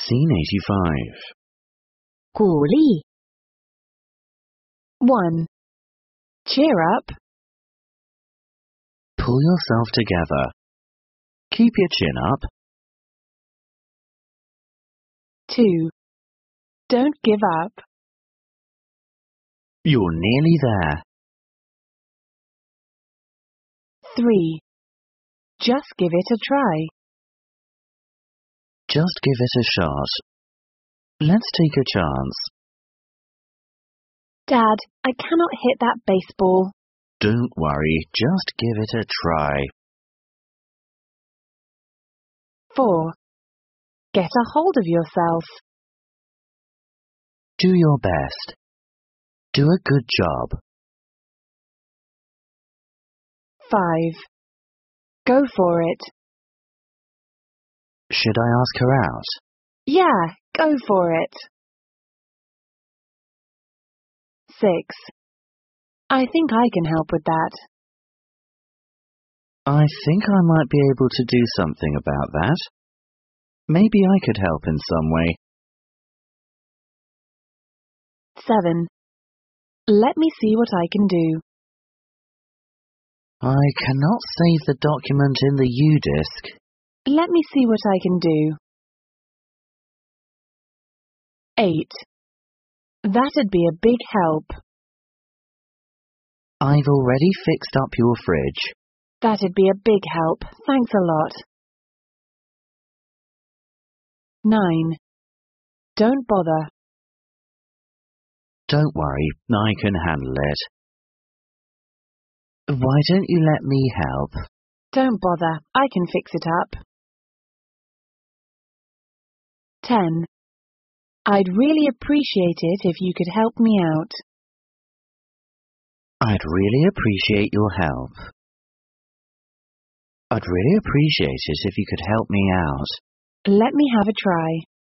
Scene 85. 鼓励 1. Cheer up. Pull yourself together. Keep your chin up. 2. Don't give up. You're nearly there. 3. Just give it a try. Just give it a shot. Let's take a chance. Dad, I cannot hit that baseball. Don't worry, just give it a try. 4. Get a hold of yourself. Do your best. Do a good job. 5. Go for it. Should I ask her out? Yeah, go for it. 6. I think I can help with that. I think I might be able to do something about that. Maybe I could help in some way. 7. Let me see what I can do. I cannot save the document in the U-disk. Let me see what I can do. 8. That'd be a big help. I've already fixed up your fridge. That'd be a big help. Thanks a lot. 9. Don't bother. Don't worry, I can handle it. Why don't you let me help? Don't bother. I can fix it up. 10. I'd really appreciate it if you could help me out. I'd really appreciate your help. I'd really appreciate it if you could help me out. Let me have a try.